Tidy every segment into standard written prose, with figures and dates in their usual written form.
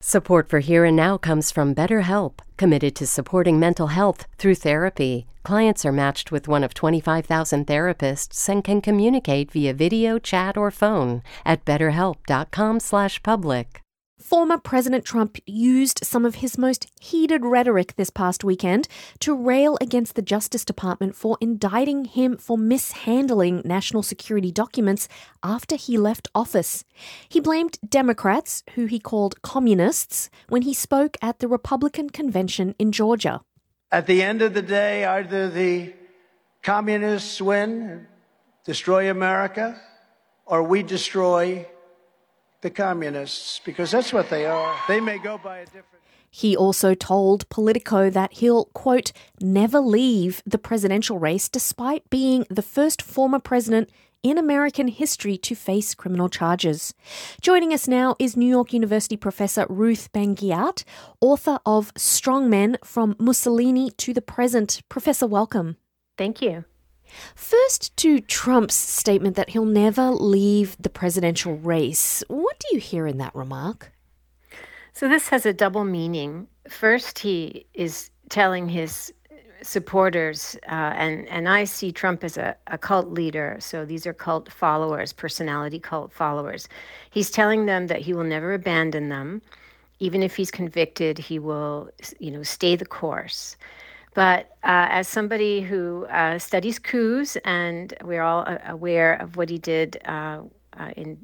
Support for Here and Now comes from BetterHelp, committed to supporting mental health through therapy. Clients are matched with one of 25,000 therapists and can communicate via video, chat, or phone at betterhelp.com/public. Former President Trump used some of his most heated rhetoric this past weekend to rail against the Justice Department for indicting him for mishandling national security documents after he left office. He blamed Democrats, who he called communists, when he spoke at the Republican convention in Georgia. At the end of the day, either the communists win, destroy America, or we destroy the communists, because that's what they are. They may go by a different... He also told Politico that he'll, quote, never leave the presidential race despite being the first former president in American history to face criminal charges. Joining us now is New York University professor Ruth Ben-Ghiat, author of Strong Men: From Mussolini to the Present. Professor, welcome. Thank you. First, to Trump's statement that he'll never leave the presidential race. What do you hear in that remark? So this has a double meaning. First, he is telling his supporters, and I see Trump as a cult leader. So these are cult followers, personality cult followers. He's telling them that he will never abandon them. Even if he's convicted, he will, stay the course. But as somebody who studies coups, and we're all aware of what he did in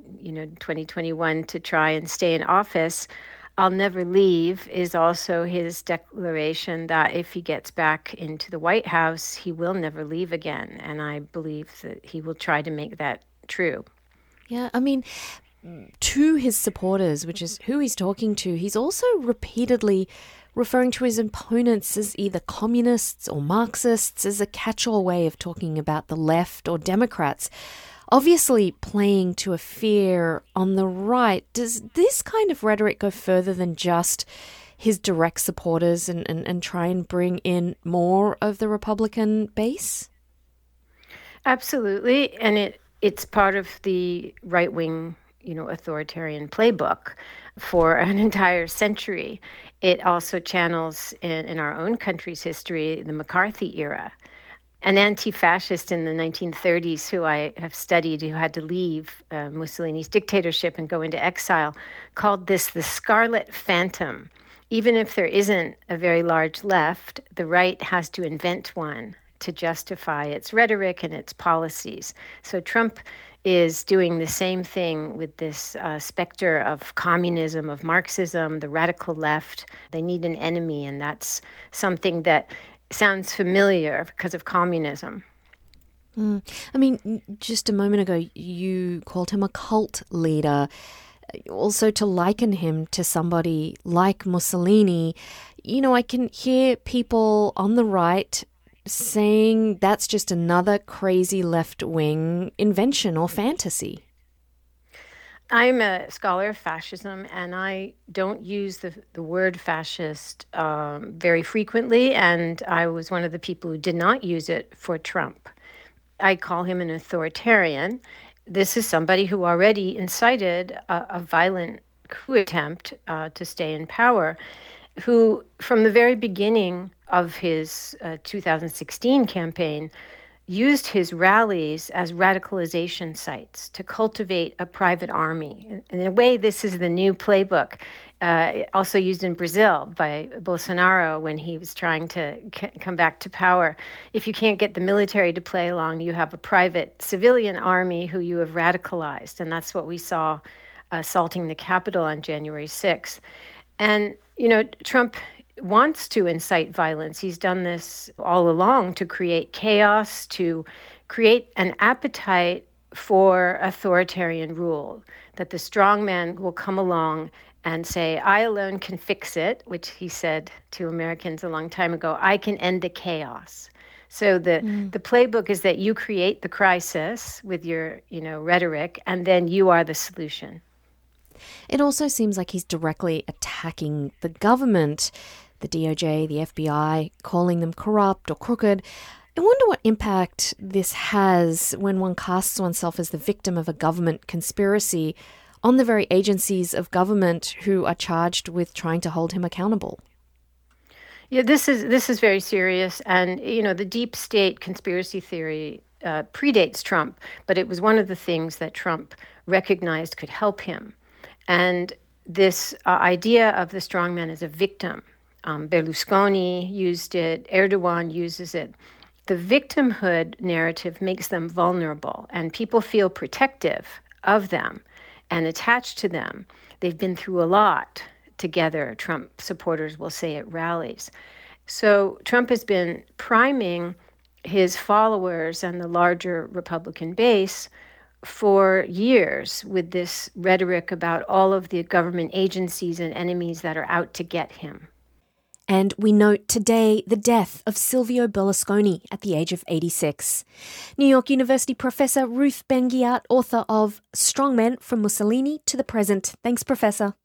2021 to try and stay in office, I'll never leave is also his declaration that if he gets back into the White House, he will never leave again. And I believe that he will try to make that true. Yeah, I mean, to his supporters, which is who he's talking to, he's also repeatedly referring to his opponents as either communists or Marxists, as a catch-all way of talking about the left or Democrats, obviously playing to a fear on the right. Does this kind of rhetoric go further than just his direct supporters and try and bring in more of the Republican base? Absolutely, and it's part of the right-wing authoritarian playbook for an entire century. It also channels in our own country's history the McCarthy era. An anti-fascist in the 1930s who I have studied, who had to leave Mussolini's dictatorship and go into exile, called this the Scarlet Phantom. Even if there isn't a very large left, the right has to invent one to justify its rhetoric and its policies. So Trump is doing the same thing with this specter of communism, of Marxism, the radical left. They need an enemy, and that's something that sounds familiar because of communism. I mean, just a moment ago, you called him a cult leader. Also, to liken him to somebody like Mussolini, I can hear people on the right saying that's just another crazy left-wing invention or fantasy. I'm a scholar of fascism, and I don't use the word fascist very frequently, and I was one of the people who did not use it for Trump. I call him an authoritarian. This is somebody who already incited a violent coup attempt to stay in power, who from the very beginning of his 2016 campaign used his rallies as radicalization sites to cultivate a private army. In a way, this is the new playbook, also used in Brazil by Bolsonaro when he was trying to come back to power. If you can't get the military to play along, you have a private civilian army who you have radicalized. And that's what we saw assaulting the Capitol on January 6th. And, Trump wants to incite violence. He's done this all along to create chaos, to create an appetite for authoritarian rule, that the strong man will come along and say, I alone can fix it, which he said to Americans a long time ago, I can end the chaos. So the playbook is that you create the crisis with your, rhetoric, and then you are the solution. It also seems like he's directly attacking the government, the DOJ, the FBI, calling them corrupt or crooked. I wonder what impact this has when one casts oneself as the victim of a government conspiracy on the very agencies of government who are charged with trying to hold him accountable. Yeah, this is very serious, and the deep state conspiracy theory predates Trump, but it was one of the things that Trump recognized could help him. And this idea of the strongman as a victim, Berlusconi used it, Erdogan uses it. The victimhood narrative makes them vulnerable, and people feel protective of them and attached to them. They've been through a lot together, Trump supporters will say at rallies. So Trump has been priming his followers and the larger Republican base for years with this rhetoric about all of the government agencies and enemies that are out to get him. And we note today the death of Silvio Berlusconi at the age of 86. New York University professor Ruth Ben-Ghiat, author of Strong Men from Mussolini to the Present. Thanks, Professor.